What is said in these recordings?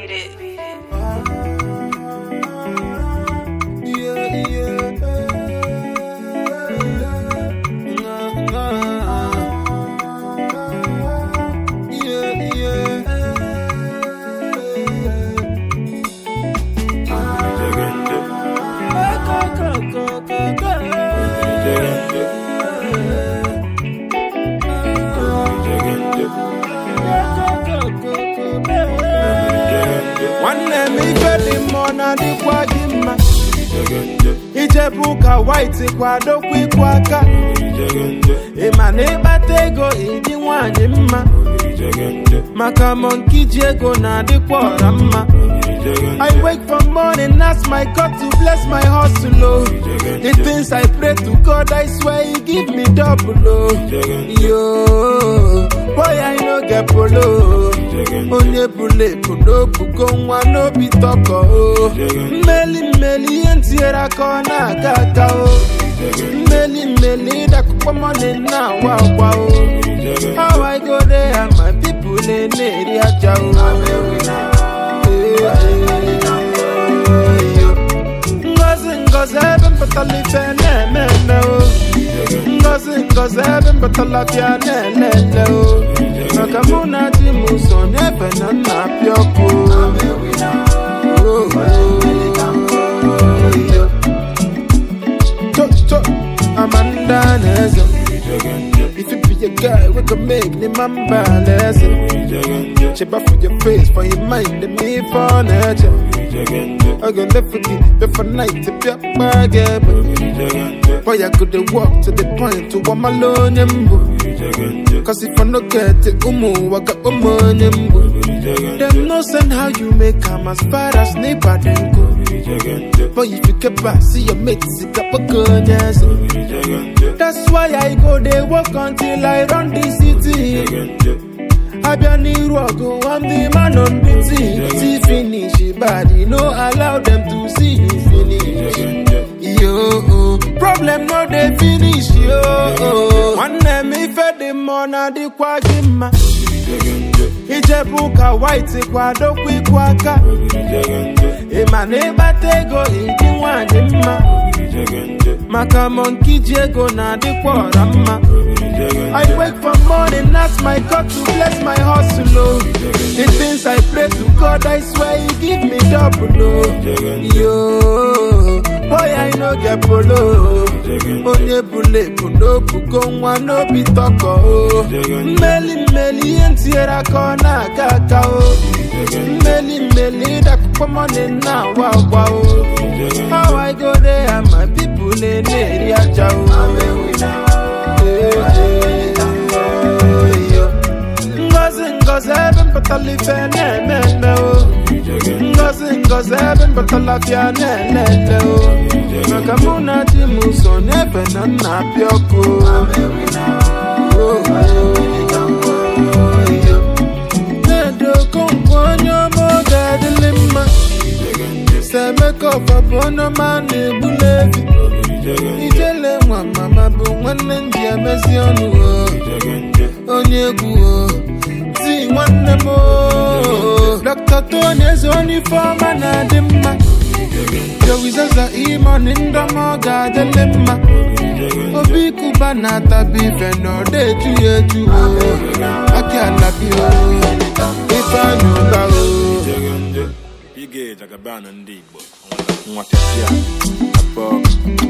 One name is very mona di kwa gimma. Ijebuka white kwa do kwaka. Emane batego idi nwanye mma. Maka monkey jego na di kwa rama. I wake from morning, ask my God to bless my hustle. Oh. The things I pray to God, I swear He give me double. Oh. Yo, boy I no get polo. Onye bule puno puko no be toko. Oh. Meli entiera kona kaka. Oh. Meli da kupa money na wow. How I go there and my people in area jao. Ngozi eben batali fene Ngozi eben batala pia nene Nakamuna jimuso nebe na napioko Amanda Nezo. If you be a guy, we can make the man balance. Cheba for your face, for your mind, and me for nature. I can live for the for night to be a bag. Boy, I could walk to the point to one alone. Cause if I no get it, I got money. Them no send how you make come as far as neighbor then go. But if you get back, see your mates, it up a gun, yes. That's why I go there, walk until I run the city. I be an Irogo, I'm the man on the see finish it, body, no allow them to see you finish. Yo, problem no they finish, yo. One name me fed the mona di kwa gimma. Ijebuka white kwa do kwaka. Emane batego idi nwanye mma. Maka monkey jego na di kwa rama. I wake from morning, ask my God to bless my hustle. Oh. The things I pray to God, I swear He give me double. Oh. Yo, boy I no get polo. Onye bule puno puko no be toko. Oh. Meli entiera kona kaka. Oh. Meli da kupa money na wow. How I go there and my people in area jao. Ngozi eben batali fene Ngozi eben batala pia nene Nakamuna jimuso nebe na napioko Nedo kongwanyo moga dilima Semeko papono mani bulevi Ijele mwa mama bu mwane njia mezionu Onye guo Zi mwane mo Dr. Tony zoni forma na dimma Jowizaza ima ninda moga delima Obi kubana tabi feno de tuyeju Aki alabio Ifa nyunga Ige jagabana ndibo Mwatepia Abog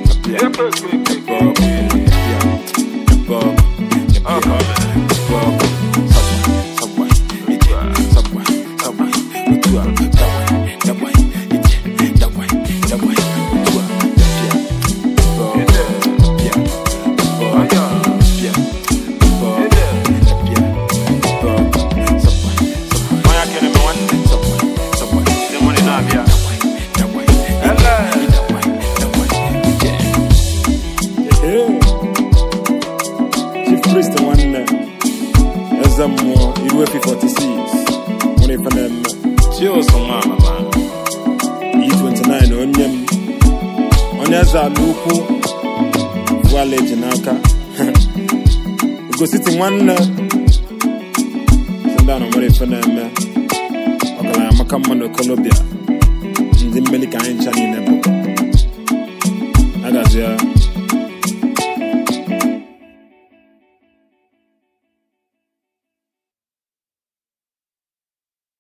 Luku Wale Janaka Go sitting one Sandana Mori Fenema Okala come on Colombia. Jindi mmeli ka anyị ncha niile bụ. Agazia.